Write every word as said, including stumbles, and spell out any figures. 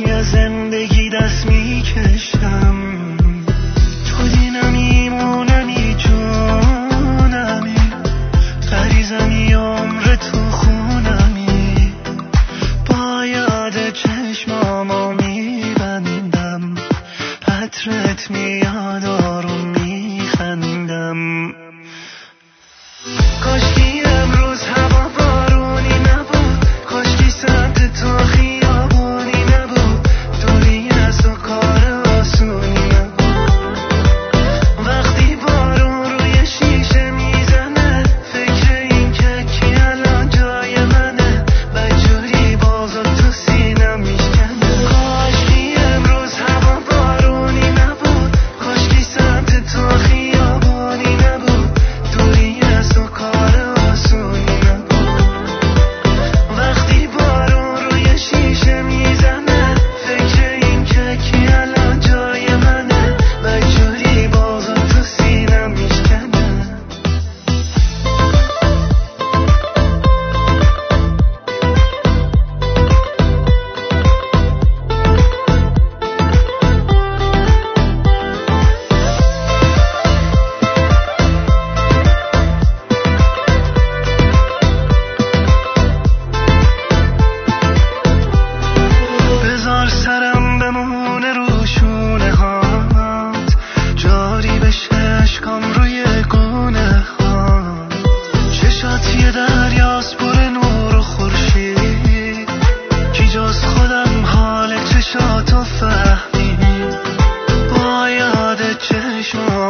هرچی از زندگی دست میکشم تو دینمی مونمی جونمی غریزمی عمر تو خونمی با یاد چشمامو میبندم عطرت میاد آروم میخندم کاشکی امروز هوا بارونی نبود کاشکی سمت تو خیابونی نبود دوری از تو کار آسونی نبود وقتی بارون روی شیشه میزنه فکر این که کی الان جای منه بدجوری بازو تو سینم میشکنه کاشکی امروز هوا بارونی نبود کاشکی سمت تو خیابونی نبود دوری از تو کار آسونی نبود وقتی بارون روی شیشه میزنه فکر این که کی الان جای منه بدجوری بازو تو سینم میشکنه بذار سرم بمونه رو شونه هات جاری بشه اشکام روی گونه هات چشات یه دریاست پر نور و خورشید کی جز خودم حال چشاتو فهمید با یاد چشم